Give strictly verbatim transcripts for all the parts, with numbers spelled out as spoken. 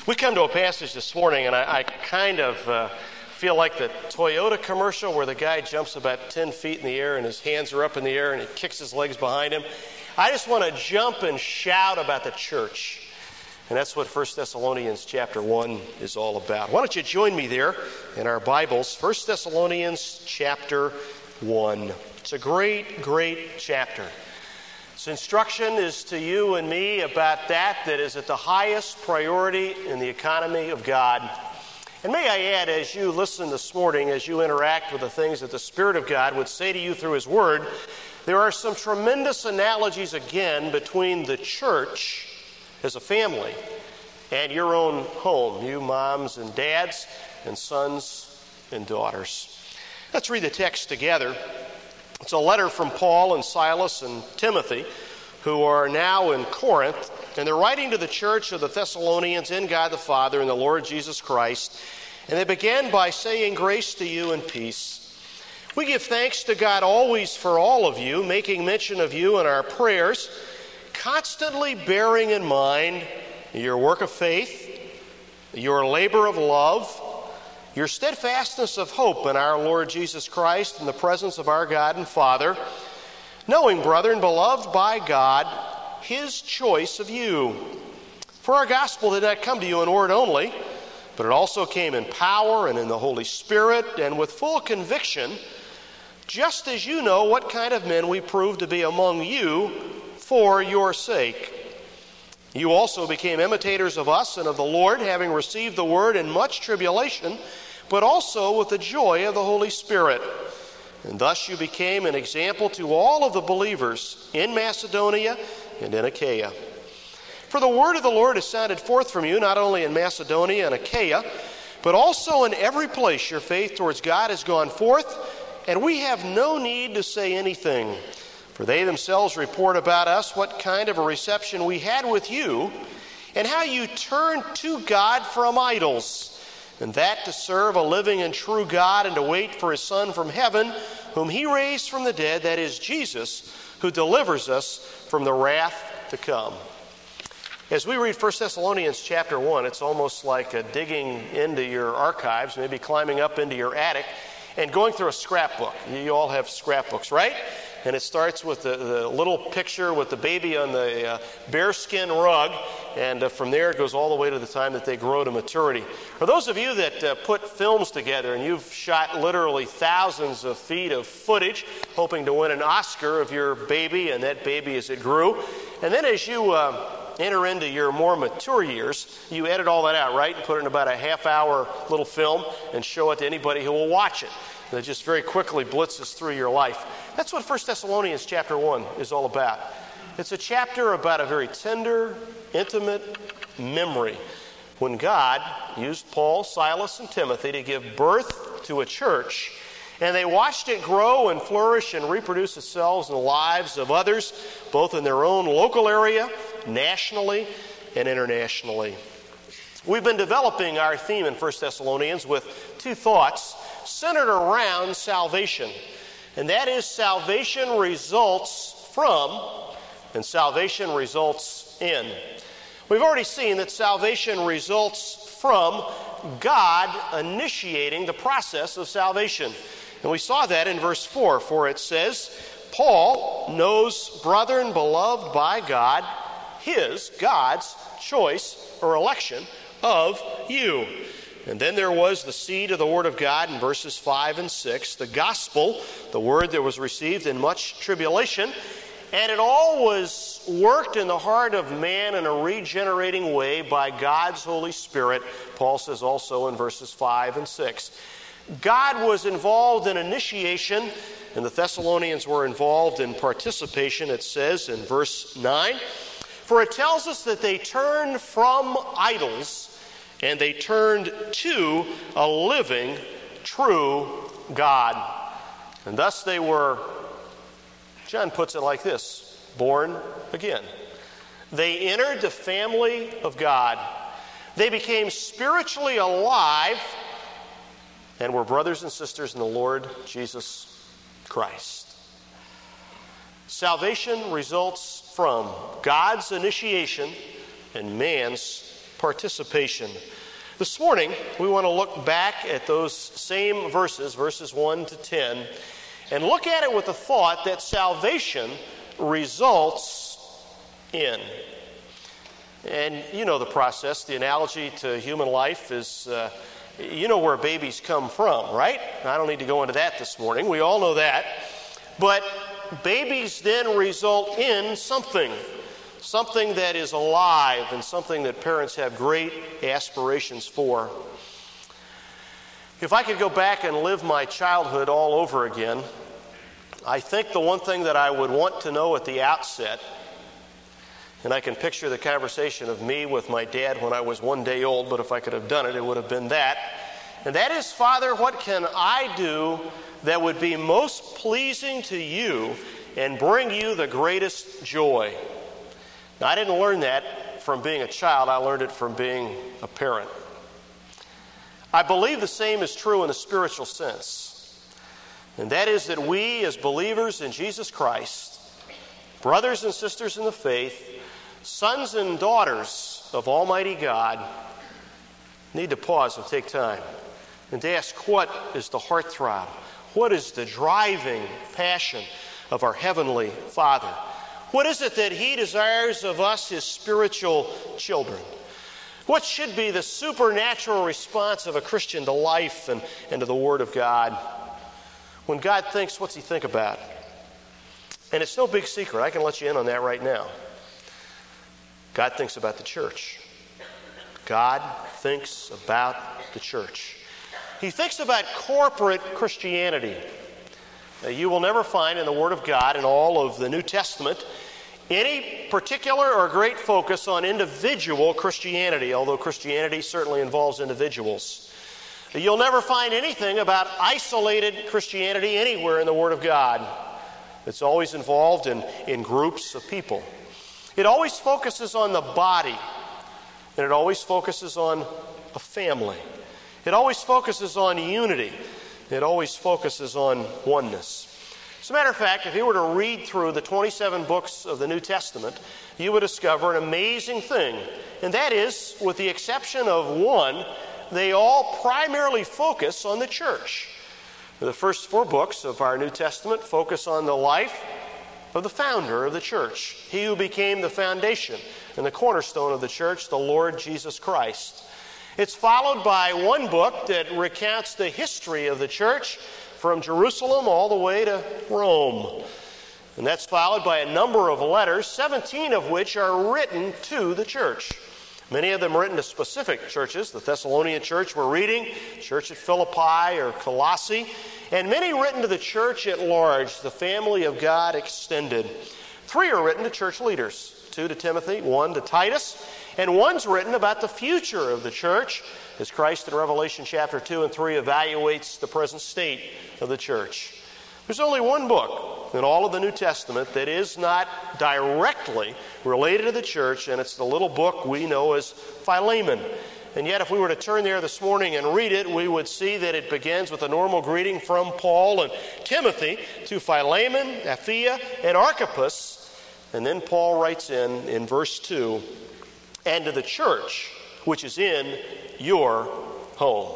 We come to a passage this morning, and I, I kind of uh, feel like the Toyota commercial where the guy jumps about ten feet in the air and his hands are up in the air and he kicks his legs behind him. I just want to jump and shout about the church. And that's what First Thessalonians chapter one is all about. Why don't you join me there in our Bibles, First Thessalonians chapter one. It's a great, great chapter. Its instruction is to you and me about that that is at the highest priority in the economy of God. And may I add, as you listen this morning, as you interact with the things that the Spirit of God would say to you through His Word, there are some tremendous analogies again between the church as a family and your own home, you moms and dads and sons and daughters. Let's read the text together. It's a letter from Paul and Silas and Timothy, who are now in Corinth, and they're writing to the church of the Thessalonians in God the Father and the Lord Jesus Christ. And they began by saying, "Grace to you and peace. We give thanks to God always for all of you, making mention of you in our prayers, constantly bearing in mind your work of faith, your labor of love, your steadfastness of hope in our Lord Jesus Christ in the presence of our God and Father, knowing, brethren, beloved by God, His choice of you. For our gospel did not come to you in word only, but it also came in power and in the Holy Spirit and with full conviction, just as you know what kind of men we proved to be among you for your sake. You also became imitators of us and of the Lord, having received the word in much tribulation, but also with the joy of the Holy Spirit. And thus you became an example to all of the believers in Macedonia and in Achaia. For the word of the Lord has sounded forth from you, not only in Macedonia and Achaia, but also in every place your faith towards God has gone forth, and we have no need to say anything. For they themselves report about us what kind of a reception we had with you, and how you turned to God from idols, and that to serve a living and true God and to wait for His Son from heaven, whom He raised from the dead, that is Jesus, who delivers us from the wrath to come." As we read First Thessalonians chapter one, it's almost like uh, digging into your archives, maybe climbing up into your attic, and going through a scrapbook. You all have scrapbooks, right? And it starts with the, the little picture with the baby on the uh, bearskin rug, and uh, from there it goes all the way to the time that they grow to maturity. For those of you that uh, put films together, and you've shot literally thousands of feet of footage, hoping to win an Oscar of your baby and that baby as it grew, and then as you uh, enter into your more mature years, you edit all that out, right? And put it in about a half-hour little film and show it to anybody who will watch it. That just very quickly blitzes through your life. That's what First Thessalonians chapter one is all about. It's a chapter about a very tender, intimate memory when God used Paul, Silas, and Timothy to give birth to a church, and they watched it grow and flourish and reproduce itself in the lives of others, both in their own local area, nationally, and internationally. We've been developing our theme in First Thessalonians with two thoughts centered around salvation. And that is, salvation results from and salvation results in. We've already seen that salvation results from God initiating the process of salvation. And we saw that in verse four, for it says, Paul knows, brethren, beloved by God, his, God's, choice or election of you. And then there was the seed of the Word of God in verses five and six, the gospel, the word that was received in much tribulation, and it all was worked in the heart of man in a regenerating way by God's Holy Spirit, Paul says also in verses five and six. God was involved in initiation, and the Thessalonians were involved in participation, it says in verse nine. For it tells us that they turned from idols and they turned to a living, true God. And thus they were, John puts it like this, born again. They entered the family of God. They became spiritually alive and were brothers and sisters in the Lord Jesus Christ. Salvation results from God's initiation and man's participation. This morning, we want to look back at those same verses, verses one to ten, and look at it with the thought that salvation results in. And you know the process. The analogy to human life is, uh, you know where babies come from, right? I don't need to go into that this morning. We all know that. But babies then result in something. Something that is alive and something that parents have great aspirations for. If I could go back and live my childhood all over again, I think the one thing that I would want to know at the outset, and I can picture the conversation of me with my dad when I was one day old, but if I could have done it, it would have been that. And that is, Father, what can I do that would be most pleasing to you and bring you the greatest joy? Now, I didn't learn that from being a child. I learned it from being a parent. I believe the same is true in the spiritual sense. And that is that we as believers in Jesus Christ, brothers and sisters in the faith, sons and daughters of Almighty God, need to pause and take time and to ask, what is the heartthrob? What is the driving passion of our Heavenly Father? What is it that He desires of us, His spiritual children? What should be the supernatural response of a Christian to life and, and to the Word of God? When God thinks, what's He think about? And it's no big secret. I can let you in on that right now. God thinks about the church. God thinks about the church. He thinks about corporate Christianity. Now, you will never find in the Word of God, in all of the New Testament, any particular or great focus on individual Christianity, although Christianity certainly involves individuals. You'll never find anything about isolated Christianity anywhere in the Word of God. It's always involved in, in groups of people. It always focuses on the body, and it always focuses on a family. It always focuses on unity. It always focuses on oneness. As a matter of fact, if you were to read through the twenty-seven books of the New Testament, you would discover an amazing thing. And that is, with the exception of one, they all primarily focus on the church. The first four books of our New Testament focus on the life of the founder of the church, he who became the foundation and the cornerstone of the church, the Lord Jesus Christ. It's followed by one book that recounts the history of the church from Jerusalem all the way to Rome. And that's followed by a number of letters, seventeen of which are written to the church. Many of them written to specific churches. The Thessalonian church we're reading, church at Philippi or Colossae, and many written to the church at large, the family of God extended. Three are written to church leaders, two to Timothy, one to Titus, and one's written about the future of the church as Christ in Revelation chapter two and three evaluates the present state of the church. There's only one book in all of the New Testament that is not directly related to the church, and it's the little book we know as Philemon. And yet, if we were to turn there this morning and read it, we would see that it begins with a normal greeting from Paul and Timothy to Philemon, Apphia, and Archippus. And then Paul writes in, in verse two, and to the church which is in your home.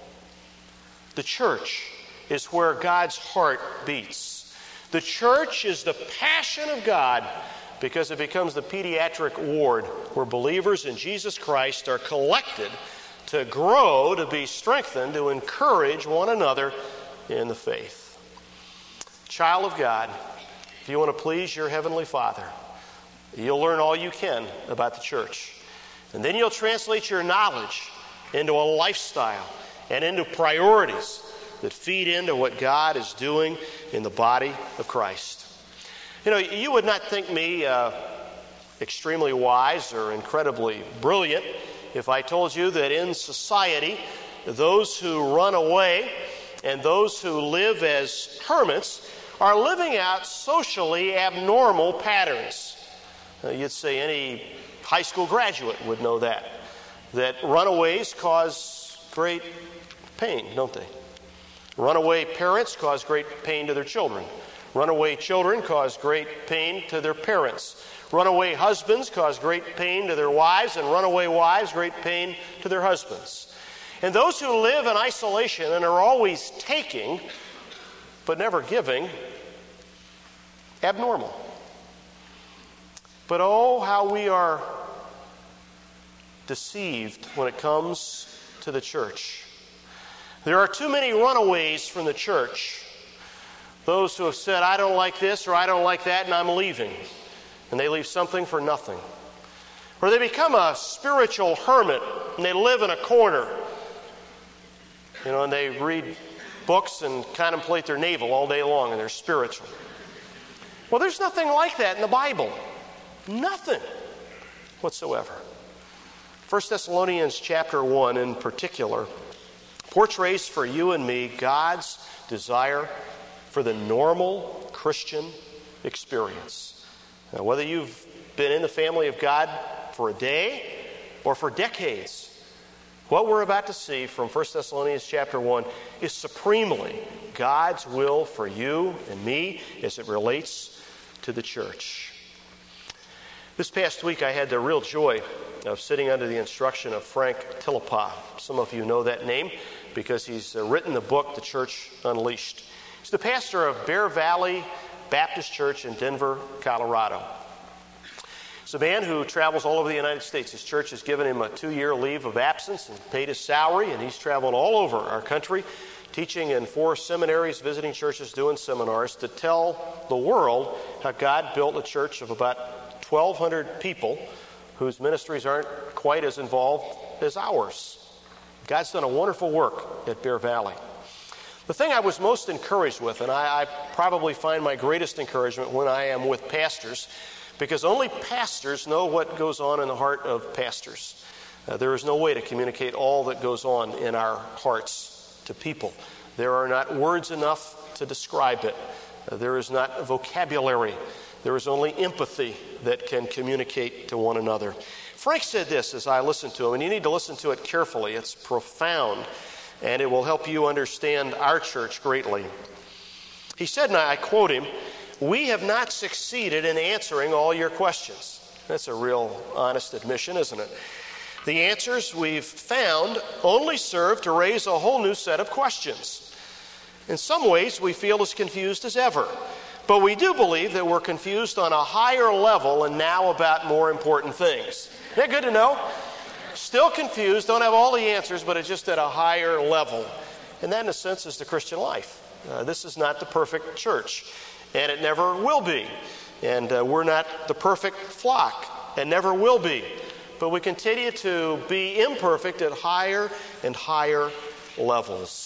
The church is where God's heart beats. The church is the passion of God because it becomes the pediatric ward where believers in Jesus Christ are collected to grow, to be strengthened, to encourage one another in the faith. Child of God, if you want to please your Heavenly Father, you'll learn all you can about the church. And then you'll translate your knowledge into a lifestyle and into priorities that feed into what God is doing in the body of Christ. You know, you would not think me uh, extremely wise or incredibly brilliant if I told you that in society, those who run away and those who live as hermits are living out socially abnormal patterns. Uh, you'd say any high school graduate would know that, that runaways cause great pain, don't they? Runaway parents cause great pain to their children. Runaway children cause great pain to their parents. Runaway husbands cause great pain to their wives, and runaway wives great pain to their husbands. And those who live in isolation and are always taking, but never giving, abnormal. But oh, how we are deceived when it comes to the church. There are too many runaways from the church. Those who have said, I don't like this or I don't like that and I'm leaving. And they leave something for nothing. Or they become a spiritual hermit and they live in a corner. You know, and they read books and contemplate their navel all day long and they're spiritual. Well, there's nothing like that in the Bible. Nothing whatsoever. First Thessalonians chapter one in particular portrays for you and me God's desire for the normal Christian experience. Now, whether you've been in the family of God for a day or for decades, what we're about to see from First Thessalonians chapter one is supremely God's will for you and me as it relates to the church. This past week I had the real joy of sitting under the instruction of Frank Tillapa. Some of you know that name because he's written the book, The Church Unleashed. He's the pastor of Bear Valley Baptist Church in Denver, Colorado. He's a man who travels all over the United States. His church has given him a two-year leave of absence and paid his salary, and he's traveled all over our country, teaching in four seminaries, visiting churches, doing seminars to tell the world how God built a church of about twelve hundred people whose ministries aren't quite as involved as ours. God's done a wonderful work at Bear Valley. The thing I was most encouraged with, and I, I probably find my greatest encouragement when I am with pastors, because only pastors know what goes on in the heart of pastors. Uh, there is no way to communicate all that goes on in our hearts to people. There are not words enough to describe it. Uh, there is not vocabulary. There is only empathy that can communicate to one another. Frank said this as I listened to him, and you need to listen to it carefully. It's profound, and it will help you understand our church greatly. He said, and I quote him, "We have not succeeded in answering all your questions." That's a real honest admission, isn't it? The answers we've found only serve to raise a whole new set of questions. In some ways, we feel as confused as ever. But we do believe that we're confused on a higher level and now about more important things. Isn't that good to know? Still confused, don't have all the answers, but it's just at a higher level. And that, in a sense, is the Christian life. Uh, this is not the perfect church, and it never will be. And uh, we're not the perfect flock, and never will be. But we continue to be imperfect at higher and higher levels.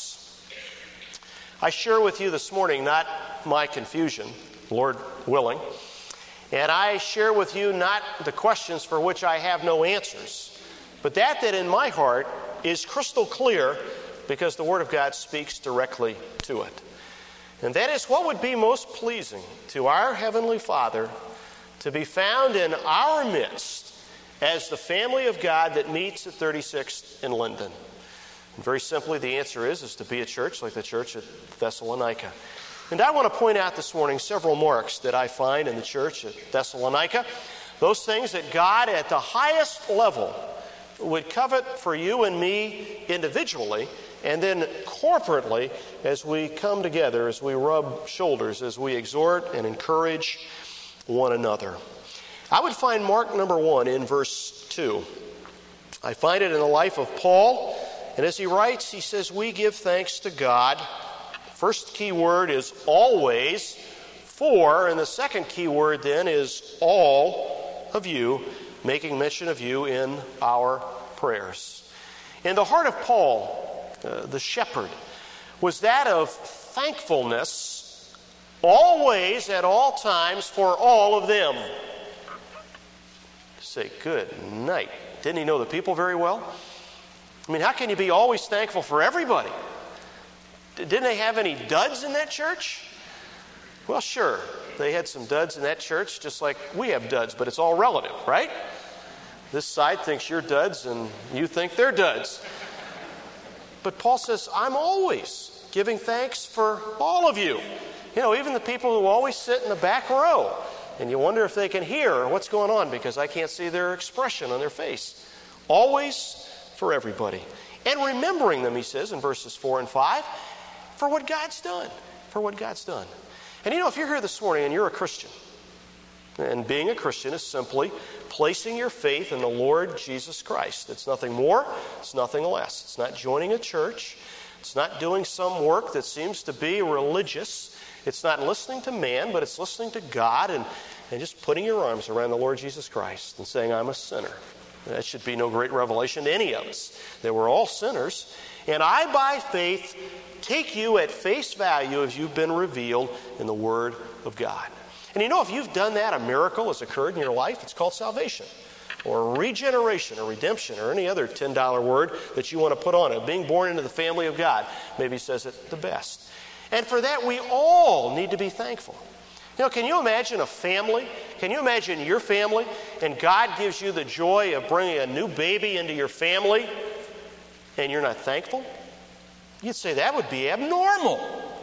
I share with you this morning not my confusion, Lord willing, and I share with you not the questions for which I have no answers, but that that in my heart is crystal clear because the Word of God speaks directly to it. And that is what would be most pleasing to our Heavenly Father to be found in our midst as the family of God that meets at thirty-sixth in Linden. And very simply, the answer is, is to be a church like the church at Thessalonica. And I want to point out this morning several marks that I find in the church at Thessalonica. Those things that God at the highest level would covet for you and me individually, and then corporately as we come together, as we rub shoulders, as we exhort and encourage one another. I would find mark number one in verse two. I find it in the life of Paul. And as he writes, he says, we give thanks to God. First key word is always, for, and the second key word then is all of you, making mention of you in our prayers. In the heart of Paul, uh, the shepherd, was that of thankfulness, always, at all times, for all of them. Say, good night. Didn't he know the people very well? I mean, how can you be always thankful for everybody? Didn't they have any duds in that church? Well, sure. They had some duds in that church, just like we have duds, but it's all relative, right? This side thinks you're duds, and you think they're duds. But Paul says, I'm always giving thanks for all of you. You know, even the people who always sit in the back row. and you wonder if they can hear what's going on because I can't see their expression on their face. Always for everybody. And remembering them, he says in verses four and five, for what God's done. For what God's done. And you know, if you're here this morning and you're a Christian, and being a Christian is simply placing your faith in the Lord Jesus Christ. It's nothing more, it's nothing less. It's not joining a church. It's not doing some work that seems to be religious. It's not listening to man, but it's listening to God and, and just putting your arms around the Lord Jesus Christ and saying, I'm a sinner. That should be no great revelation to any of us, that we're all sinners. And I, by faith, take you at face value as you've been revealed in the Word of God. And you know, if you've done that, a miracle has occurred in your life. It's called salvation, or regeneration, or redemption, or any other ten dollar word that you want to put on it. Being born into the family of God maybe says it the best. And for that, we all need to be thankful. You know, can you imagine a family? Can you imagine your family, and God gives you the joy of bringing a new baby into your family, and you're not thankful? You'd say that would be abnormal.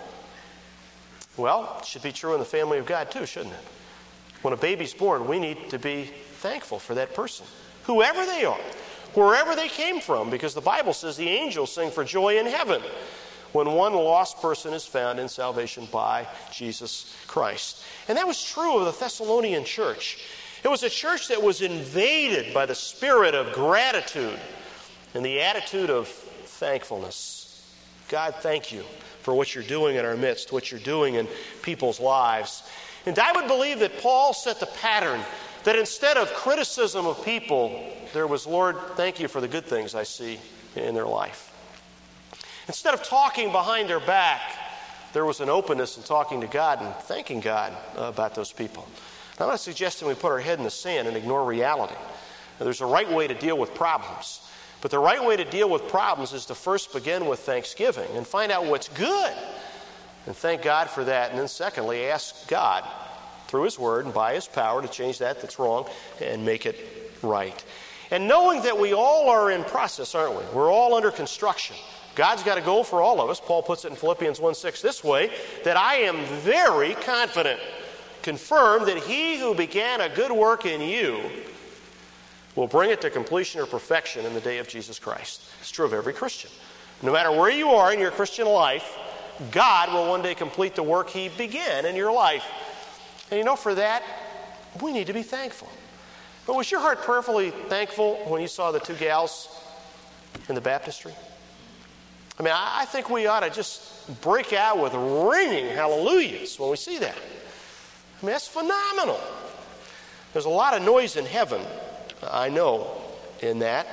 Well, it should be true in the family of God too, shouldn't it? When a baby's born, we need to be thankful for that person, whoever they are, wherever they came from, because the Bible says the angels sing for joy in heaven when one lost person is found in salvation by Jesus Christ. And that was true of the Thessalonian church. It was a church that was invaded by the spirit of gratitude and the attitude of thankfulness. God, thank you for what you're doing in our midst, what you're doing in people's lives. And I would believe that Paul set the pattern, that instead of criticism of people, there was, Lord, thank you for the good things I see in their life. Instead of talking behind their back, there was an openness in talking to God and thanking God about those people. Now, I'm not suggesting we put our head in the sand and ignore reality. Now, there's a right way to deal with problems. But the right way to deal with problems is to first begin with thanksgiving and find out what's good and thank God for that. And then secondly, ask God through His Word and by His power to change that that's wrong and make it right. And knowing that we all are in process, aren't we? We're all under construction. God's got a goal for all of us. Paul puts it in Philippians one six this way, that I am very confident, confirmed that He who began a good work in you will bring it to completion or perfection in the day of Jesus Christ. It's true of every Christian. No matter where you are in your Christian life, God will one day complete the work He began in your life. And you know, for that, we need to be thankful. But was your heart prayerfully thankful when you saw the two gals in the baptistry? I mean, I think we ought to just break out with ringing hallelujahs when we see that. I mean, that's phenomenal. There's a lot of noise in heaven, I know, in that.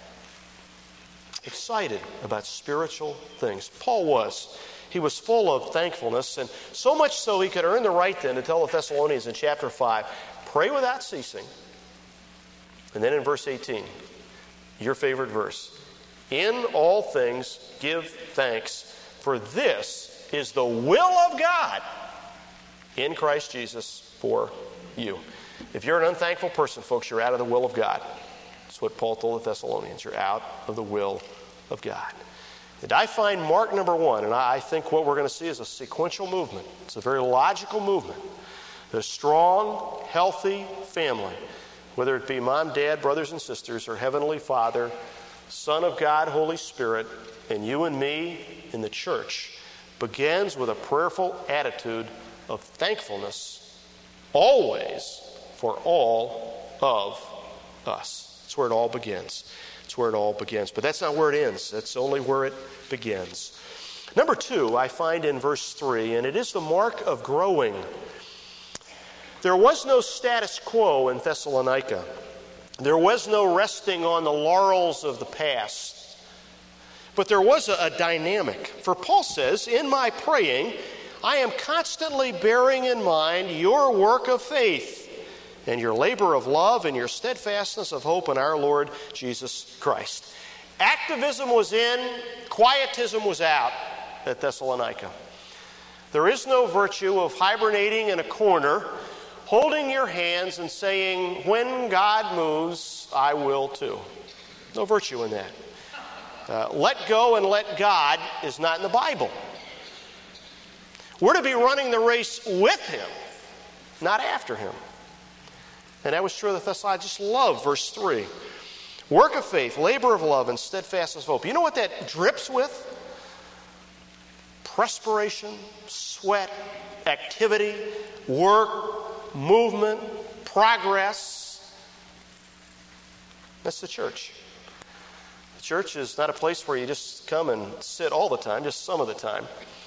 Excited about spiritual things. Paul was. He was full of thankfulness, and so much so he could earn the right then to tell the Thessalonians in chapter five, pray without ceasing. And then in verse eighteen, your favorite verse, in all things give thanks, for this is the will of God in Christ Jesus for you. If you're an unthankful person, folks, you're out of the will of God. That's what Paul told the Thessalonians. You're out of the will of God. And I find mark number one, and I think what we're going to see is a sequential movement. It's a very logical movement. A strong, healthy family, whether it be mom, dad, brothers and sisters, or Heavenly Father, Son of God, Holy Spirit, and you and me in the church, begins with a prayerful attitude of thankfulness, always for all of us. That's where it all begins. That's where it all begins. But that's not where it ends. That's only where it begins. Number two, I find in verse three, and it is the mark of growing. There was no status quo in Thessalonica. There was no resting on the laurels of the past. But there was a, a dynamic. For Paul says, in my praying, I am constantly bearing in mind your work of faith and your labor of love and your steadfastness of hope in our Lord Jesus Christ. Activism was in, quietism was out at Thessalonica. There is no virtue of hibernating in a corner, holding your hands and saying, when God moves, I will too. No virtue in that. Uh, let go and let God is not in the Bible. We're to be running the race with Him, not after Him. And that was true of the Thessalonians. I just love verse three. Work of faith, labor of love, and steadfastness of hope. You know what that drips with? Perspiration, sweat, activity, work, movement, progress. That's the church. The church is not a place where you just come and sit all the time, just some of the time.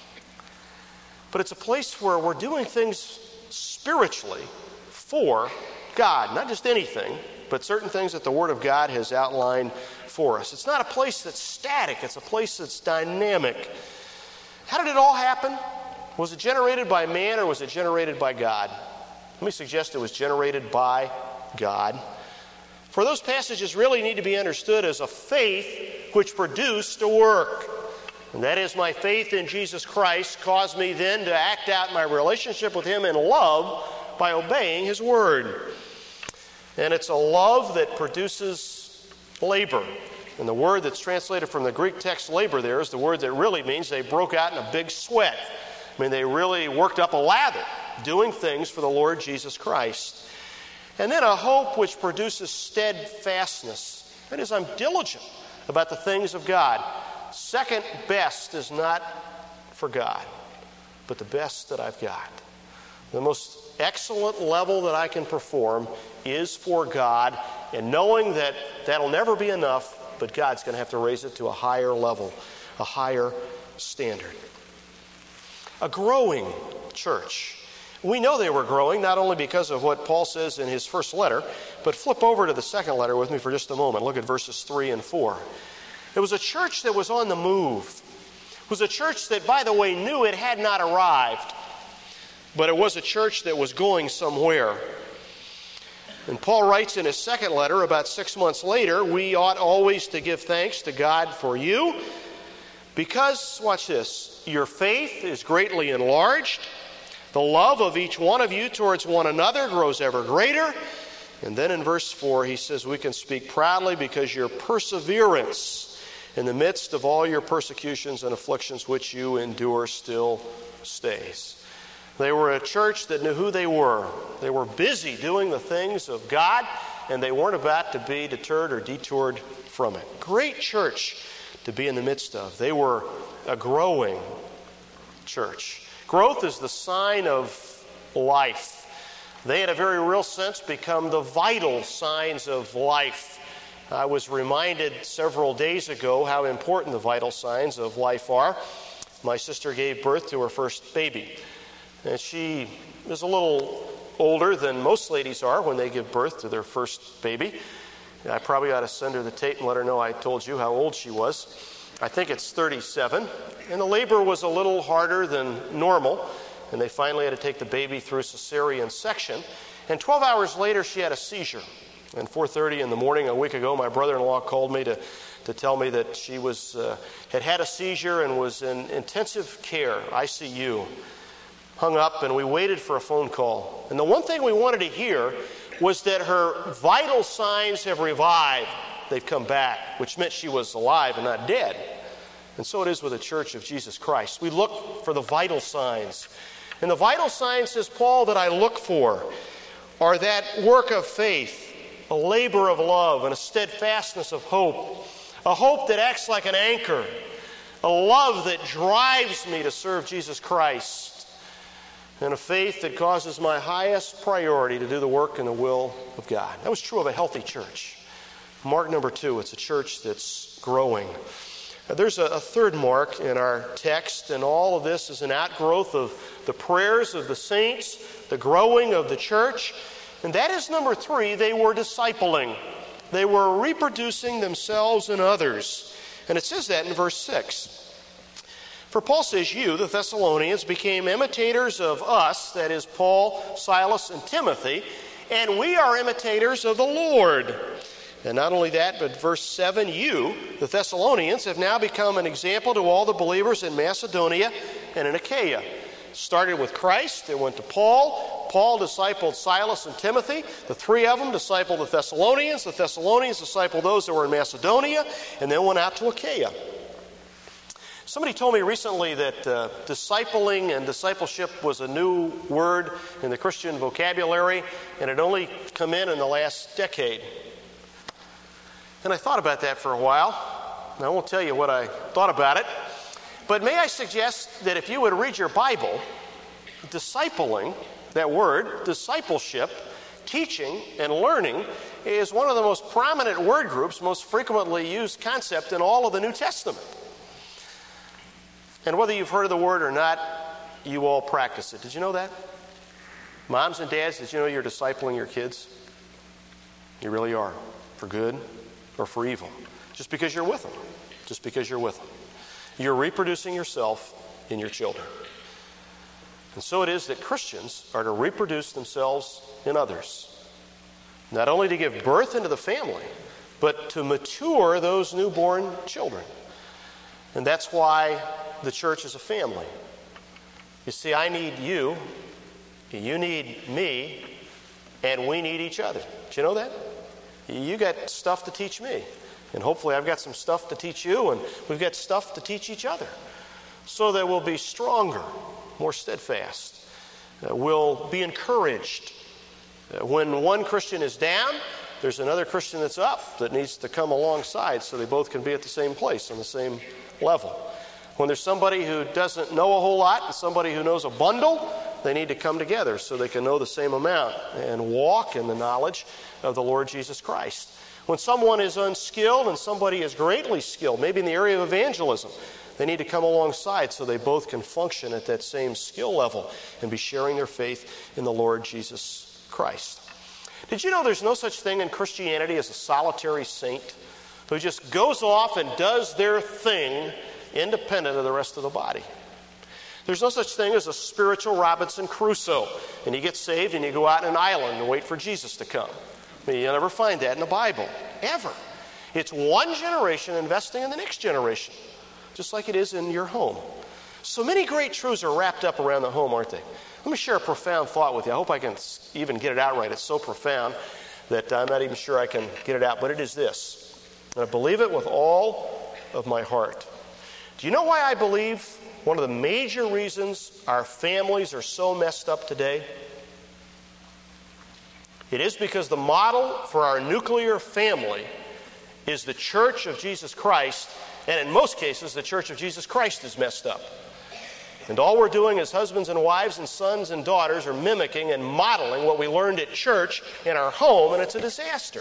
But it's a place where we're doing things spiritually for God. Not just anything, but certain things that the Word of God has outlined for us. It's not a place that's static. It's a place that's dynamic. How did it all happen? Was it generated by man or was it generated by God? Let me suggest it was generated by God. For those passages really need to be understood as a faith which produced a work. And that is, my faith in Jesus Christ caused me then to act out my relationship with Him in love by obeying His Word. And it's a love that produces labor. And the word that's translated from the Greek text labor there is the word that really means they broke out in a big sweat. I mean, they really worked up a lather doing things for the Lord Jesus Christ. And then a hope which produces steadfastness. That is, I'm diligent about the things of God. Second best is not for God, but the best that I've got. The most excellent level that I can perform is for God, and knowing that that'll never be enough, but God's going to have to raise it to a higher level, a higher standard. A growing church. We know they were growing not only because of what Paul says in his first letter, but flip over to the second letter with me for just a moment. Look at verses three and four. It was a church that was on the move. It was a church that, by the way, knew it had not arrived, but it was a church that was going somewhere. And Paul writes in his second letter about six months later, we ought always to give thanks to God for you because, watch this, your faith is greatly enlarged. The love of each one of you towards one another grows ever greater. And then in verse four, he says, we can speak proudly because your perseverance in the midst of all your persecutions and afflictions which you endure still stays. They were a church that knew who they were. They were busy doing the things of God, and they weren't about to be deterred or detoured from it. Great church to be in the midst of. They were a growing church. Growth is the sign of life. They, in a very real sense, become the vital signs of life. I was reminded several days ago how important the vital signs of life are. My sister gave birth to her first baby. And she is a little older than most ladies are when they give birth to their first baby. I probably ought to send her the tape and let her know I told you how old she was. I think it's thirty-seven. And the labor was a little harder than normal. And they finally had to take the baby through cesarean section. And twelve hours later, she had a seizure. And four thirty in the morning a week ago, my brother-in-law called me to, to tell me that she was uh, had had a seizure and was in intensive care, I C U. Hung up, and we waited for a phone call. And the one thing we wanted to hear was that her vital signs have revived. They've come back, which meant she was alive and not dead. And so it is with the Church of Jesus Christ. We look for the vital signs. And the vital signs, says Paul, that I look for are that work of faith, a labor of love, and a steadfastness of hope. A hope that acts like an anchor. A love that drives me to serve Jesus Christ. And a faith that causes my highest priority to do the work and the will of God. That was true of a healthy church. Mark number two, it's a church that's growing. Now, there's a, a third mark in our text, and all of this is an outgrowth of the prayers of the saints, the growing of the church. And that is number three, they were discipling. They were reproducing themselves and others. And it says that in verse six. For Paul says, you, the Thessalonians, became imitators of us, that is Paul, Silas, and Timothy, and we are imitators of the Lord. And not only that, but verse seven, you, the Thessalonians, have now become an example to all the believers in Macedonia and in Achaia. Started with Christ, it went to Paul. Paul discipled Silas and Timothy. The three of them discipled the Thessalonians. The Thessalonians discipled those that were in Macedonia, and then went out to Achaia. somebody told me recently that uh, discipling and discipleship was a new word in the Christian vocabulary, and it only come in in the last decade. And I thought about that for a while. I won't tell you what I thought about it, but may I suggest that if you would read your Bible, discipling, that word, discipleship, teaching and learning, is one of the most prominent word groups, most frequently used concept in all of the New Testament. And whether you've heard of the word or not, you all practice it. Did you know that? Moms and dads, did you know you're discipling your kids? You really are, for good or for evil. Just because you're with them. Just because you're with them. You're reproducing yourself in your children. And so it is that Christians are to reproduce themselves in others. Not only to give birth into the family, but to mature those newborn children. And that's why the church is a family. You see, I need you, you need me, and we need each other. Do you know that? You got stuff to teach me. And hopefully I've got some stuff to teach you, and we've got stuff to teach each other. So that we'll be stronger, more steadfast. Uh, we'll be encouraged. Uh, when one Christian is down, there's another Christian that's up that needs to come alongside so they both can be at the same place, on the same level. When there's somebody who doesn't know a whole lot and somebody who knows a bundle, they need to come together so they can know the same amount and walk in the knowledge of the Lord Jesus Christ. When someone is unskilled and somebody is greatly skilled, maybe in the area of evangelism, they need to come alongside so they both can function at that same skill level and be sharing their faith in the Lord Jesus Christ. Did you know there's no such thing in Christianity as a solitary saint who just goes off and does their thing independent of the rest of the body? There's no such thing as a spiritual Robinson Crusoe, and you get saved and you go out on an island and wait for Jesus to come. I mean, you'll never find that in the Bible, ever. It's one generation investing in the next generation, just like it is in your home. So many great truths are wrapped up around the home, aren't they? Let me share a profound thought with you. I hope I can even get it out right. It's so profound that I'm not even sure I can get it out, but it is this. And I believe it with all of my heart. Do you know why I believe one of the major reasons our families are so messed up today? It is because the model for our nuclear family is the Church of Jesus Christ, and in most cases, the Church of Jesus Christ is messed up. And all we're doing as husbands and wives and sons and daughters are mimicking and modeling what we learned at church in our home, and it's a disaster.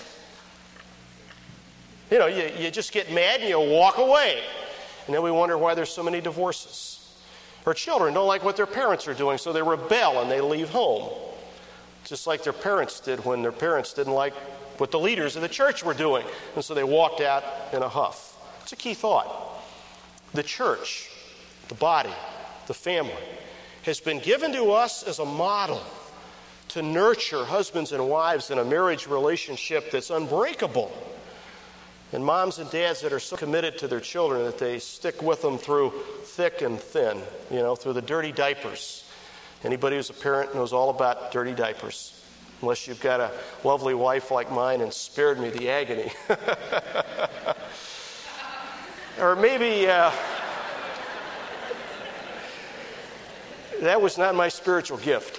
You know, you, you just get mad and you walk away. And then we wonder why there's so many divorces. Or children don't like what their parents are doing, so they rebel and they leave home. Just like their parents did when their parents didn't like what the leaders of the church were doing. And so they walked out in a huff. It's a key thought. The church, the body, the family, has been given to us as a model to nurture husbands and wives in a marriage relationship that's unbreakable. And moms and dads that are so committed to their children that they stick with them through thick and thin, you know, through the dirty diapers. Anybody who's a parent knows all about dirty diapers, unless you've got a lovely wife like mine and spared me the agony. Or maybe uh, that was not my spiritual gift.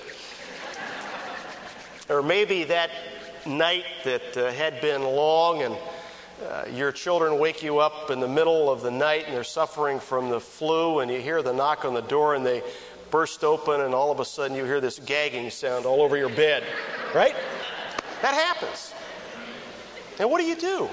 Or maybe that night that uh, had been long and Uh, your children wake you up in the middle of the night and they're suffering from the flu, and you hear the knock on the door and they burst open, and all of a sudden you hear this gagging sound all over your bed, right? That happens. And what do you do?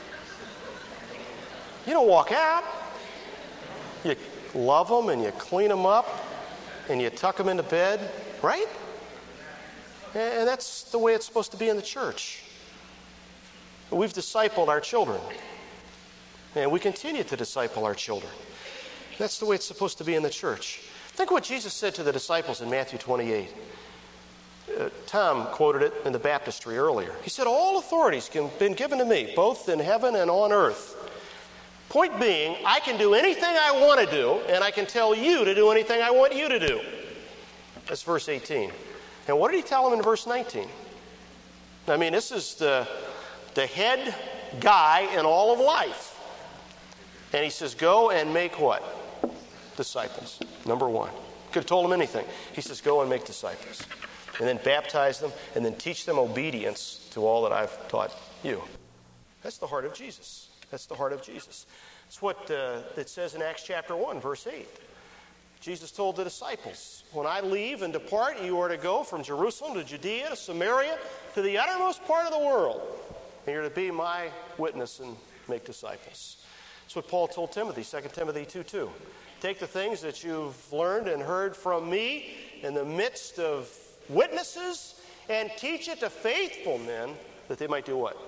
You don't walk out. You love them and you clean them up and you tuck them into bed, right? And that's the way it's supposed to be in the church. We've discipled our children, and we continue to disciple our children. That's the way it's supposed to be in the church. Think what Jesus said to the disciples in Matthew twenty-eight. Uh, Tom quoted it in the baptistry earlier. He said, all authorities have been given to me, both in heaven and on earth. Point being, I can do anything I want to do, and I can tell you to do anything I want you to do. That's verse eighteen. And what did he tell them in verse nineteen? I mean, this is the... the head guy in all of life. And he says, go and make what? disciples. Number one. Could have told them anything. He says, go and make disciples. And then baptize them, and then teach them obedience to all that I've taught you. That's the heart of Jesus. That's the heart of Jesus. It's what uh, it says in Acts chapter one, verse eight. Jesus told the disciples, when I leave and depart, you are to go from Jerusalem to Judea to Samaria to the uttermost part of the world. And you're to be my witness and make disciples. That's what Paul told Timothy, Second Timothy two two. Take the things that you've learned and heard from me in the midst of witnesses and teach it to faithful men that they might do what?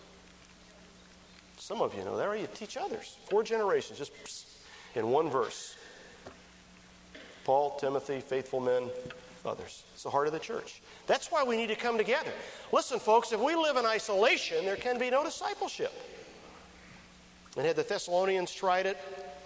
Some of you know that, or you teach others. Four generations, just in one verse. Paul, Timothy, faithful men, others. It's the heart of the church. That's why we need to come together. Listen, folks, if we live in isolation, there can be no discipleship. And had the Thessalonians tried it,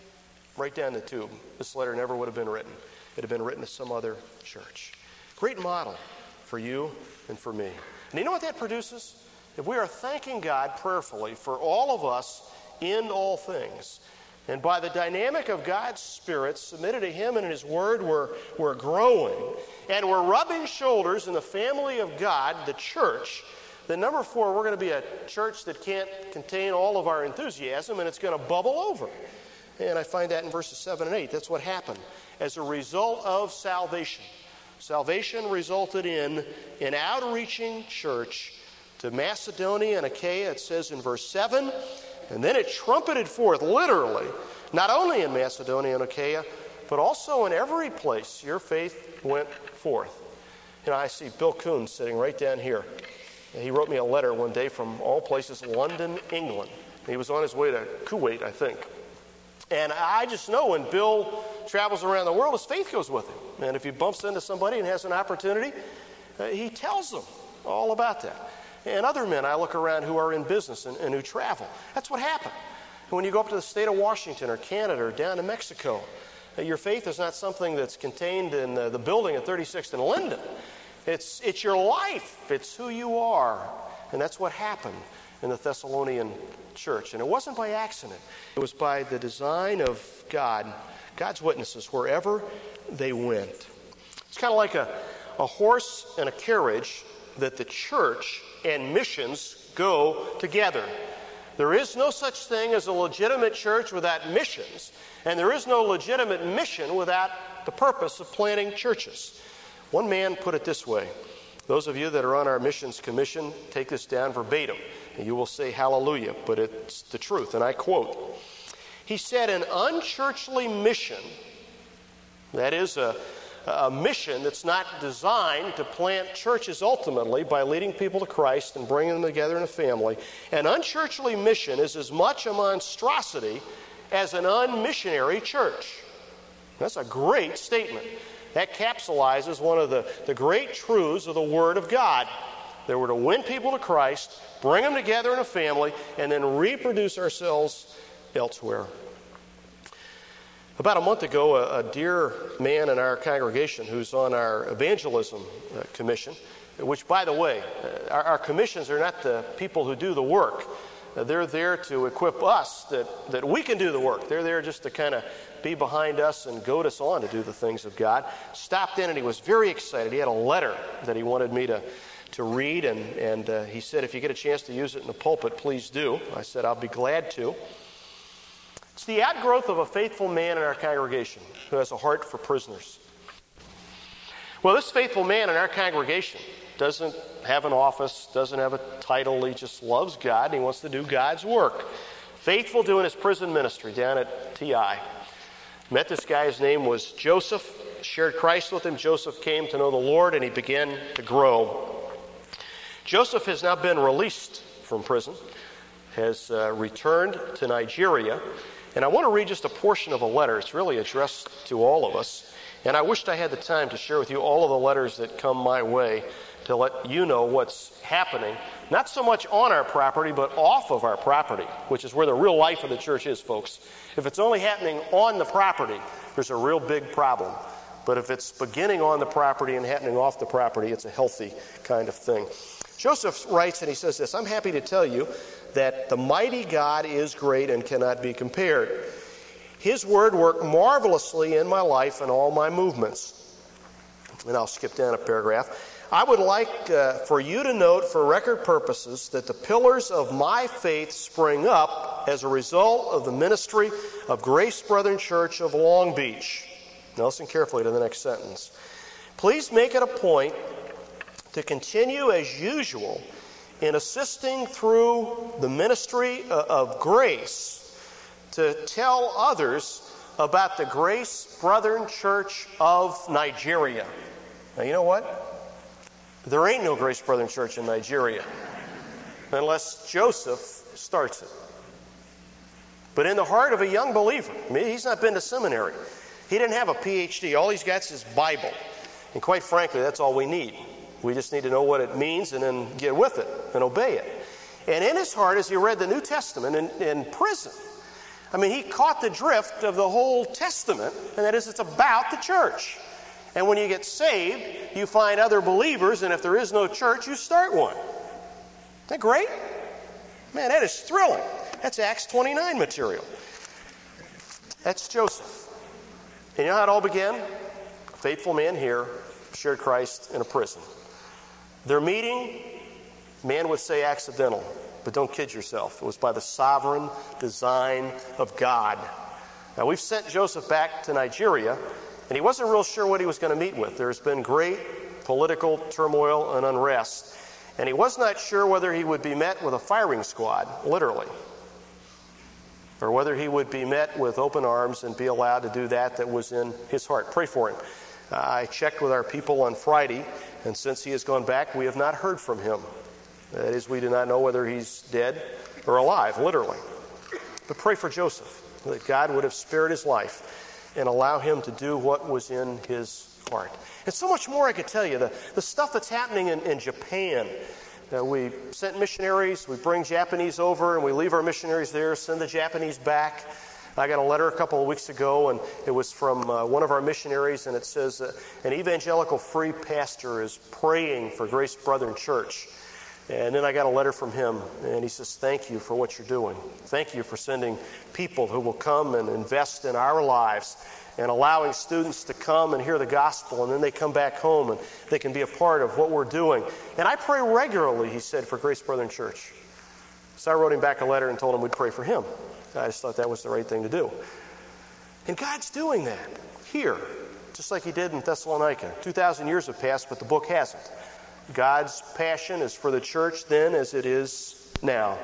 right down the tube, this letter never would have been written. It had been written to some other church. Great model for you and for me. And you know what that produces? If we are thanking God prayerfully for all of us in all things, and by the dynamic of God's Spirit submitted to Him and in His Word, we're, we're growing, and we're rubbing shoulders in the family of God, the church, then number four, we're going to be a church that can't contain all of our enthusiasm, and it's going to bubble over. And I find that in verses seven and eight. That's what happened as a result of salvation. Salvation resulted in an outreaching church to Macedonia and Achaia, it says in verse seven. And then it trumpeted forth, literally, not only in Macedonia and Achaia, but also in every place your faith went forth. You know, I see Bill Coon sitting right down here. He wrote me a letter one day from all places, London, England. He was on his way to Kuwait, I think. And I just know when Bill travels around the world, his faith goes with him. And if he bumps into somebody and has an opportunity, uh, he tells them all about that. And other men I look around who are in business and, and who travel. That's what happened. When you go up to the state of Washington or Canada or down to Mexico, uh, your faith is not something that's contained in uh, the building at thirty-sixth and Linden. It's, it's your life. It's who you are. And that's what happened in the Thessalonian church. And it wasn't by accident. It was by the design of God, God's witnesses, wherever they went. It's kind of like a, a horse and a carriage that the church and missions go together. There is no such thing as a legitimate church without missions, and there is no legitimate mission without the purpose of planting churches. One man put it this way. Those of you that are on our missions commission, take this down verbatim, and you will say hallelujah, but it's the truth, and I quote. He said, an unchurchly mission, that is a A mission that's not designed to plant churches ultimately by leading people to Christ and bringing them together in a family. An unchurchly mission is as much a monstrosity as an unmissionary church. That's a great statement. That capsulizes one of the, the great truths of the Word of God. That we're to win people to Christ, bring them together in a family, and then reproduce ourselves elsewhere. About a month ago, a, a dear man in our congregation who's on our evangelism uh, commission, which, by the way, uh, our, our commissions are not the people who do the work. Uh, they're there to equip us that, that we can do the work. They're there just to kind of be behind us and goad us on to do the things of God. Stopped in and he was very excited. He had a letter that he wanted me to, to read, and, and uh, he said, if you get a chance to use it in the pulpit, please do. I said, I'll be glad to. It's the outgrowth of a faithful man in our congregation who has a heart for prisoners. Well, this faithful man in our congregation doesn't have an office, doesn't have a title. He just loves God, and he wants to do God's work. Faithful doing his prison ministry down at T I. Met this guy, his name was Joseph. Shared Christ with him. Joseph came to know the Lord, and he began to grow. Joseph has now been released from prison, has uh, returned to Nigeria. And I want to read just a portion of a letter. It's really addressed to all of us. And I wished I had the time to share with you all of the letters that come my way to let you know what's happening, not so much on our property, but off of our property, which is where the real life of the church is, folks. If it's only happening on the property, there's a real big problem. But if it's beginning on the property and happening off the property, it's a healthy kind of thing. Joseph writes, and he says this, I'm happy to tell you that the mighty God is great and cannot be compared. His word worked marvelously in my life and all my movements. And I'll skip down a paragraph. I would like uh, for you to note for record purposes that the pillars of my faith spring up as a result of the ministry of Grace Brethren Church of Long Beach. Now listen carefully to the next sentence. Please make it a point to continue as usual in assisting through the ministry of grace to tell others about the Grace Brethren Church of Nigeria. Now, you know what? There ain't no Grace Brethren Church in Nigeria unless Joseph starts it. But in the heart of a young believer, I mean, he's not been to seminary. He didn't have a P H D. All he's got is his Bible. And quite frankly, that's all we need. We just need to know what it means and then get with it and obey it. And in his heart, as he read the New Testament in, in prison, I mean, he caught the drift of the whole Testament, and that is, it's about the church. And when you get saved, you find other believers, and if there is no church, you start one. Isn't that great? Man, that is thrilling. That's Acts twenty-nine material. That's Joseph. And you know how it all began? A faithful man here shared Christ in a prison. Their meeting, man would say accidental, but don't kid yourself. It was by the sovereign design of God. Now, we've sent Joseph back to Nigeria, and he wasn't real sure what he was going to meet with. There's been great political turmoil and unrest, and he was not sure whether he would be met with a firing squad, literally, or whether he would be met with open arms and be allowed to do that that was in his heart. Pray for him. Uh, I checked with our people on Friday, and since he has gone back, we have not heard from him. That is, we do not know whether he's dead or alive, literally. But pray for Joseph, that God would have spared his life and allow him to do what was in his heart. And so much more I could tell you. The, the stuff that's happening in, in Japan. Uh, we sent missionaries, we bring Japanese over, and we leave our missionaries there, send the Japanese back. I got a letter a couple of weeks ago, and it was from uh, one of our missionaries, and it says, uh, an evangelical free pastor is praying for Grace Brethren Church. And then I got a letter from him, and he says, thank you for what you're doing. Thank you for sending people who will come and invest in our lives and allowing students to come and hear the gospel, and then they come back home and they can be a part of what we're doing. And I pray regularly, he said, for Grace Brethren Church. So I wrote him back a letter and told him we'd pray for him. I just thought that was the right thing to do. And God's doing that here, just like he did in Thessalonica. two thousand years have passed, but the book hasn't. God's passion is for the church then as it is now.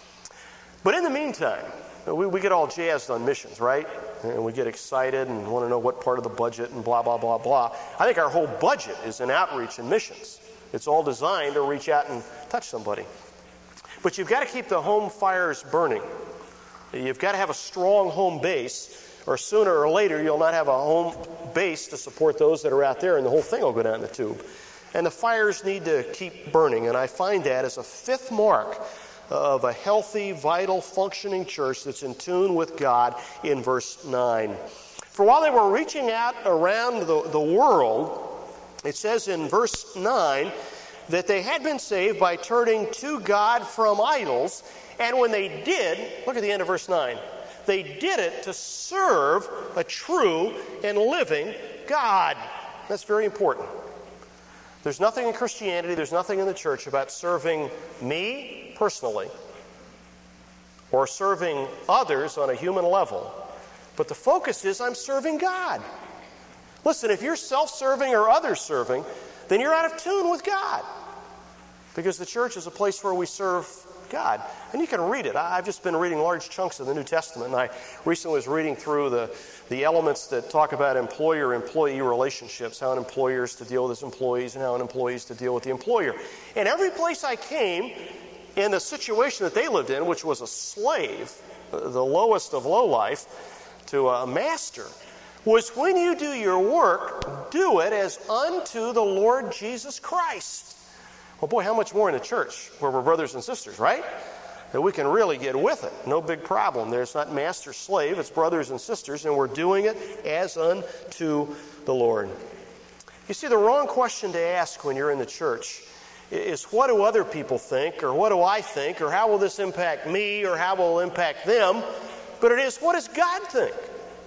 But in the meantime, we, we get all jazzed on missions, right? And we get excited and want to know what part of the budget and blah, blah, blah, blah. I think our whole budget is in outreach and missions. It's all designed to reach out and touch somebody. But you've got to keep the home fires burning. You've got to have a strong home base, or sooner or later you'll not have a home base to support those that are out there, and the whole thing will go down the tube. And the fires need to keep burning, and I find that as a fifth mark of a healthy, vital, functioning church that's in tune with God in verse nine. For while they were reaching out around the, the world, it says in verse nine that they had been saved by turning to God from idols, and when they did, look at the end of verse nine, they did it to serve a true and living God. That's very important. There's nothing in Christianity, there's nothing in the church about serving me personally or serving others on a human level. But the focus is I'm serving God. Listen, if you're self-serving or others-serving, then you're out of tune with God. Because the church is a place where we serve God. And you can read it. I've just been reading large chunks of the New Testament, and I recently was reading through the, the elements that talk about employer-employee relationships, how an employer is to deal with his employees and how an employee is to deal with the employer. And every place I came in the situation that they lived in, which was a slave, the lowest of low life, to a master, was when you do your work, do it as unto the Lord Jesus Christ. Well, boy, how much more in the church where we're brothers and sisters, right? That we can really get with it. No big problem there. It's not master-slave. It's brothers and sisters, and we're doing it as unto the Lord. You see, the wrong question to ask when you're in the church is, what do other people think, or what do I think, or how will this impact me, or how will it impact them? But it is, what does God think?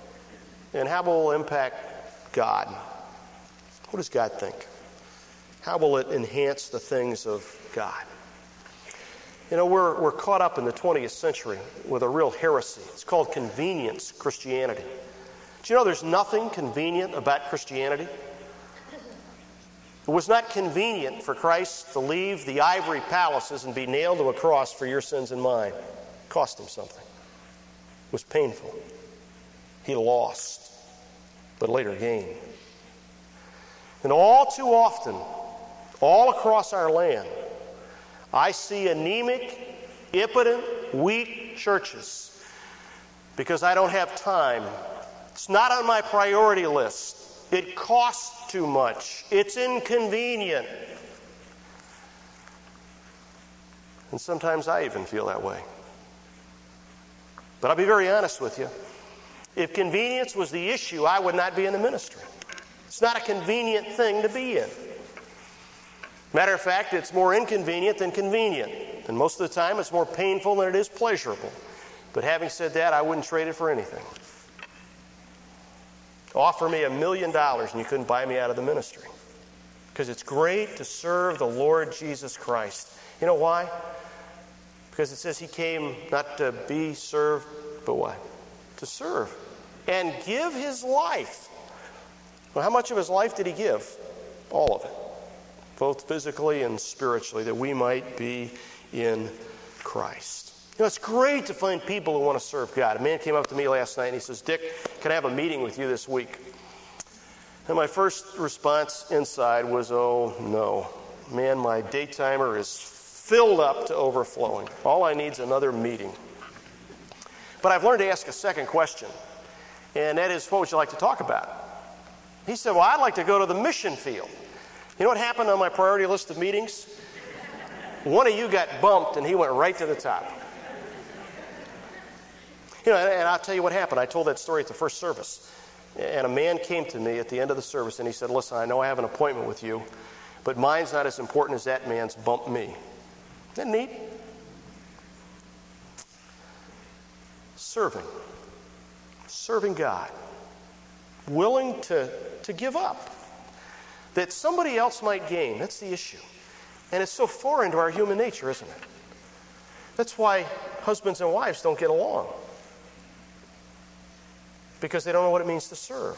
And how will it impact God? What does God think? How will it enhance the things of God? You know, we're, we're caught up in the twentieth century with a real heresy. It's called convenience Christianity. Do you know there's nothing convenient about Christianity? It was not convenient for Christ to leave the ivory palaces and be nailed to a cross for your sins and mine. It cost him something. It was painful. He lost, but later gained. And all too often, all across our land, I see anemic, impotent, weak churches because I don't have time. It's not on my priority list. It costs too much. It's inconvenient. And sometimes I even feel that way. But I'll be very honest with you. If convenience was the issue, I would not be in the ministry. It's not a convenient thing to be in. Matter of fact, it's more inconvenient than convenient. And most of the time, it's more painful than it is pleasurable. But having said that, I wouldn't trade it for anything. Offer me a million dollars and you couldn't buy me out of the ministry. Because it's great to serve the Lord Jesus Christ. You know why? Because it says he came not to be served, but what? To serve. And give his life. Well, how much of his life did he give? All of it. Both physically and spiritually, that we might be in Christ. You know, it's great to find people who want to serve God. A man came up to me last night and he says, Dick, can I have a meeting with you this week? And my first response inside was, oh, no. Man, my day timer is filled up to overflowing. All I need is another meeting. But I've learned to ask a second question, and that is, what would you like to talk about? He said, well, I'd like to go to the mission field. You know what happened on my priority list of meetings? One of you got bumped, and he went right to the top. You know, and I'll tell you what happened. I told that story at the first service. And a man came to me at the end of the service, and he said, listen, I know I have an appointment with you, but mine's not as important as that man's bumped me. Isn't that neat? Serving. Serving God. Willing to, to give up. That somebody else might gain. That's the issue. And it's so foreign to our human nature, isn't it? That's why husbands and wives don't get along. Because they don't know what it means to serve.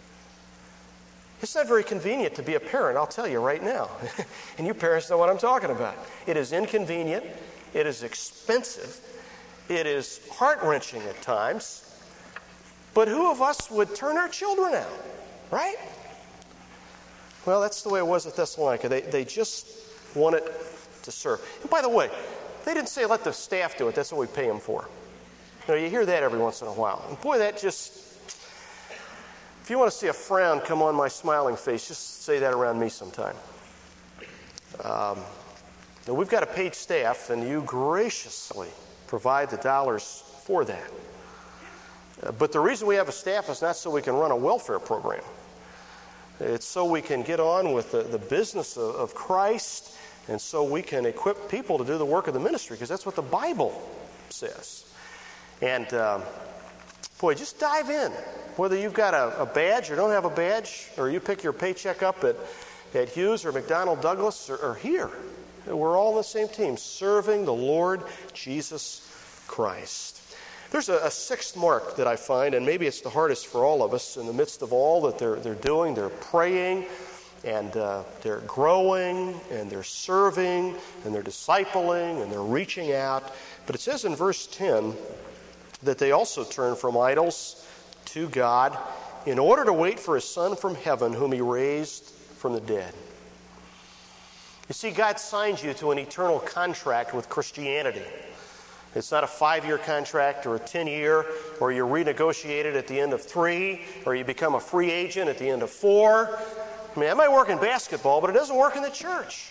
It's not very convenient to be a parent, I'll tell you right now. And you parents know what I'm talking about. It is inconvenient. It is expensive. It is heart-wrenching at times. But who of us would turn our children out, right? Well, that's the way it was at Thessalonica. They, they just wanted to serve. And by the way, they didn't say let the staff do it. That's what we pay them for. You know, you hear that every once in a while. And boy, that just... If you want to see a frown come on my smiling face, just say that around me sometime. Um, now we've got a paid staff, and you graciously provide the dollars for that. Uh, but the reason we have a staff is not so we can run a welfare program. It's so we can get on with the, the business of, of Christ, and so we can equip people to do the work of the ministry, because that's what the Bible says. And um, boy, just dive in. Whether you've got a, a badge or don't have a badge, or you pick your paycheck up at, at Hughes or McDonnell Douglas or, or here, we're all on the same team, serving the Lord Jesus Christ. There's a, a sixth mark that I find, and maybe it's the hardest for all of us in the midst of all that they're, they're doing. They're praying, and uh, they're growing, and they're serving, and they're discipling, and they're reaching out. But it says in verse ten that they also turn from idols to God in order to wait for his Son from heaven, whom he raised from the dead. You see, God signs you to an eternal contract with Christianity. It's not a five-year contract or a ten-year, or you renegotiate it at the end of three, or you become a free agent at the end of four. I mean, that might work in basketball, but it doesn't work in the church.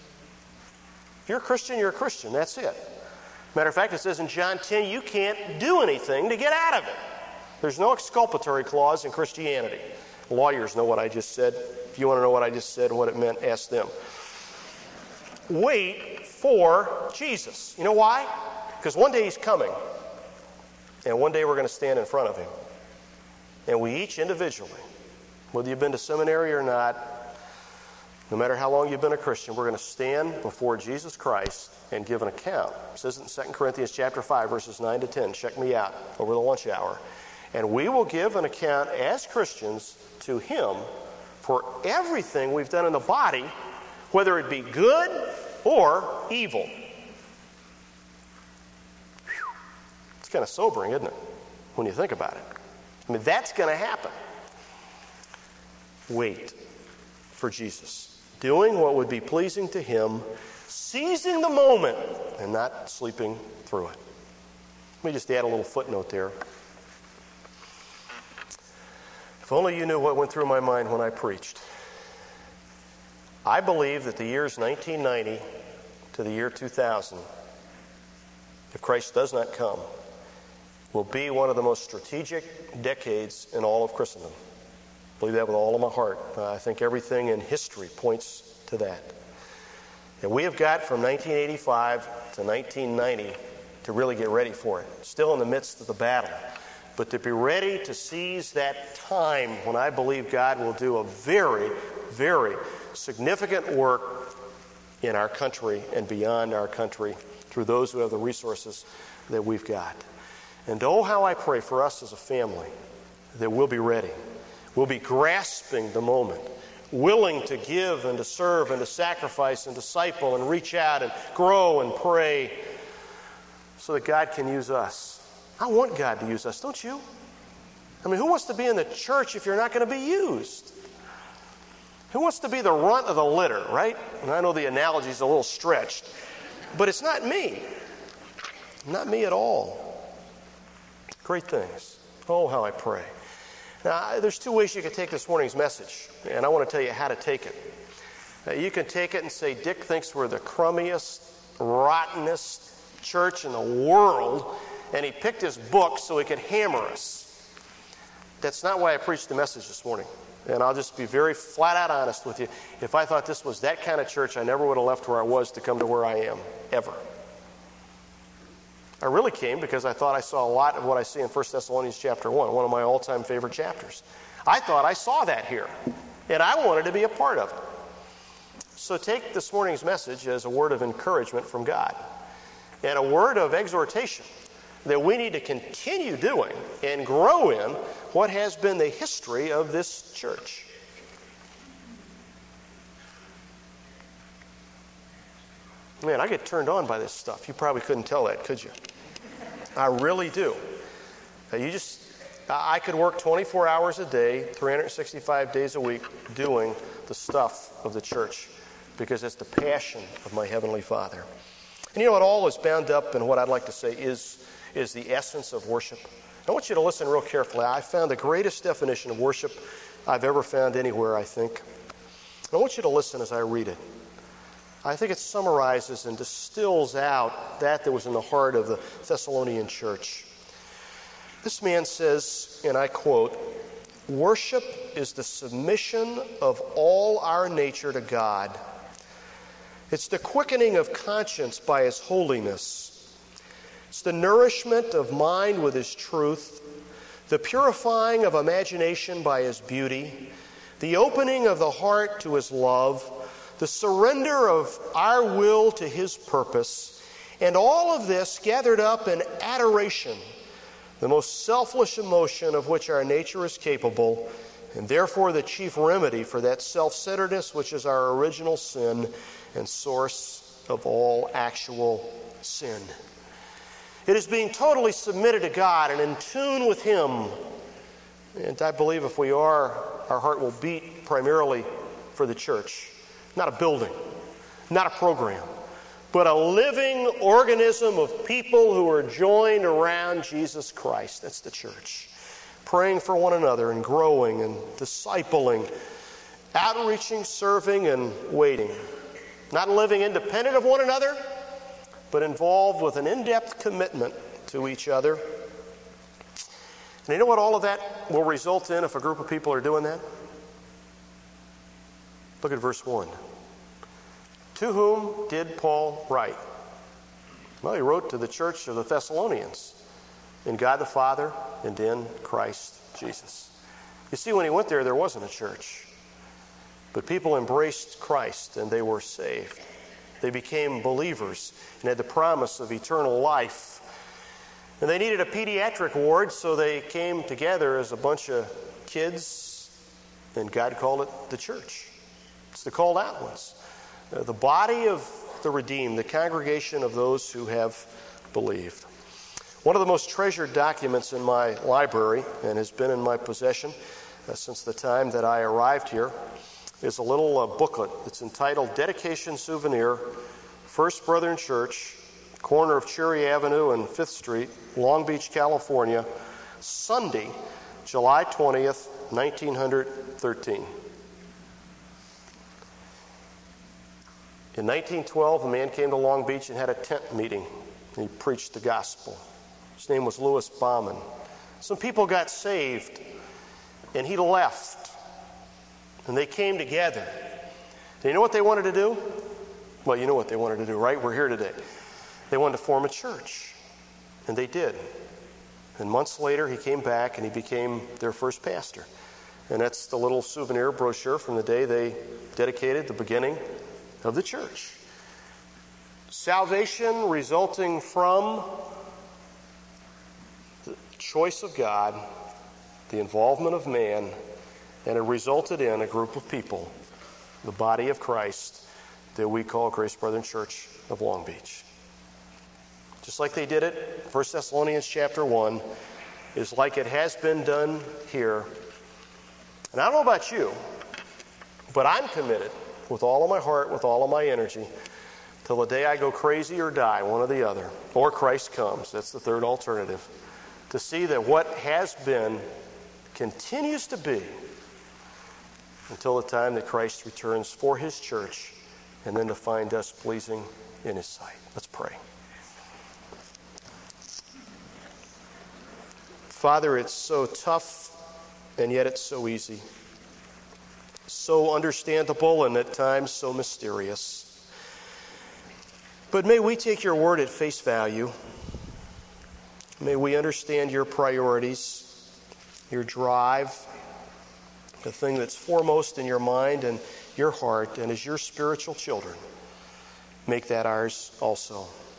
If you're a Christian, you're a Christian. That's it. Matter of fact, it says in John ten, you can't do anything to get out of it. There's no exculpatory clause in Christianity. Lawyers know what I just said. If you want to know what I just said and what it meant, ask them. Wait for Jesus. You know why? Because one day he's coming, and one day we're going to stand in front of him. And we each individually, whether you've been to seminary or not, no matter how long you've been a Christian, we're going to stand before Jesus Christ and give an account. It says it in Second Corinthians chapter five, verses nine to ten. Check me out over the lunch hour. And we will give an account as Christians to Him for everything we've done in the body, whether it be good or evil. Whew. It's kind of sobering, isn't it, when you think about it? I mean, that's going to happen. Wait for Jesus, doing what would be pleasing to Him, seizing the moment and not sleeping through it. Let me just add a little footnote there. If only you knew what went through my mind when I preached. I believe that the years nineteen ninety to the year two thousand, if Christ does not come, will be one of the most strategic decades in all of Christendom. I believe that with all of my heart. Uh, I think everything in history points to that. And we have got from nineteen eighty-five to nineteen ninety to really get ready for it. Still in the midst of the battle. But to be ready to seize that time when I believe God will do a very, very significant work in our country and beyond our country through those who have the resources that we've got. And oh, how I pray for us as a family that we'll be ready. We'll be grasping the moment, willing to give and to serve and to sacrifice and disciple and reach out and grow and pray so that God can use us. I want God to use us, don't you? I mean, who wants to be in the church if you're not going to be used? Who wants to be the runt of the litter, right? And I know the analogy's a little stretched, but it's not me. Not me at all. Great things. Oh, how I pray. Now, there's two ways you can take this morning's message, and I want to tell you how to take it. Uh, you can take it and say, Dick thinks we're the crummiest, rottenest church in the world, and he picked his book so he could hammer us. That's not why I preached the message this morning. And I'll just be very flat out honest with you. If I thought this was that kind of church, I never would have left where I was to come to where I am, ever. I really came because I thought I saw a lot of what I see in First Thessalonians chapter one, one of my all-time favorite chapters. I thought I saw that here, and I wanted to be a part of it. So take this morning's message as a word of encouragement from God and a word of exhortation that we need to continue doing and grow in what has been the history of this church. Man, I get turned on by this stuff. You probably couldn't tell that, could you? I really do. You just, I could work twenty-four hours a day, three hundred sixty-five days a week doing the stuff of the church because it's the passion of my Heavenly Father. And you know what all is bound up in what I'd like to say is, is the essence of worship. I want you to listen real carefully. I found the greatest definition of worship I've ever found anywhere, I think. I want you to listen as I read it. I think it summarizes and distills out that that was in the heart of the Thessalonian church. This man says, and I quote, "Worship is the submission of all our nature to God. It's the quickening of conscience by His holiness. It's the nourishment of mind with His truth, the purifying of imagination by His beauty, the opening of the heart to His love, the surrender of our will to His purpose, and all of this gathered up in adoration, the most selfless emotion of which our nature is capable, and therefore the chief remedy for that self-centeredness which is our original sin and source of all actual sin. It is being totally submitted to God and in tune with Him. And I believe if we are, our heart will beat primarily for the church. Not a building, not a program, but a living organism of people who are joined around Jesus Christ. That's the church. Praying for one another and growing and discipling, outreaching, serving, and waiting. Not living independent of one another, but involved with an in-depth commitment to each other. And you know what all of that will result in if a group of people are doing that? Look at verse one. To whom did Paul write? Well, he wrote to the church of the Thessalonians, in God the Father and in Christ Jesus. You see, when he went there, there wasn't a church. But people embraced Christ and they were saved. They became believers and had the promise of eternal life. And they needed a pediatric ward, so they came together as a bunch of kids, and God called it the church. It's the called out ones. Uh, the body of the redeemed, the congregation of those who have believed. One of the most treasured documents in my library, and has been in my possession uh, since the time that I arrived here, is a little uh, booklet that's entitled Dedication Souvenir, First Brethren Church, corner of Cherry Avenue and Fifth Street, Long Beach, California, Sunday, July twentieth, nineteen thirteen. In nineteen twelve, a man came to Long Beach and had a tent meeting. He preached the gospel. His name was Louis Bauman. Some people got saved, and he left. And they came together. And you know what they wanted to do? Well, you know what they wanted to do, right? We're here today. They wanted to form a church. And they did. And months later, he came back and he became their first pastor. And that's the little souvenir brochure from the day they dedicated the beginning of the church. Salvation resulting from the choice of God, the involvement of man, and it resulted in a group of people, the body of Christ, that we call Grace Brethren Church of Long Beach. Just like they did it, First Thessalonians chapter one, is like it has been done here. And I don't know about you, but I'm committed with all of my heart, with all of my energy, till the day I go crazy or die, one or the other, or Christ comes. That's the third alternative. To see that what has been continues to be until the time that Christ returns for his church, and then to find us pleasing in his sight. Let's pray. Father, it's so tough, and yet it's so easy. So understandable, and at times so mysterious. But may we take your word at face value. May we understand your priorities, your drive, the thing that's foremost in your mind and your heart, and as your spiritual children, make that ours also.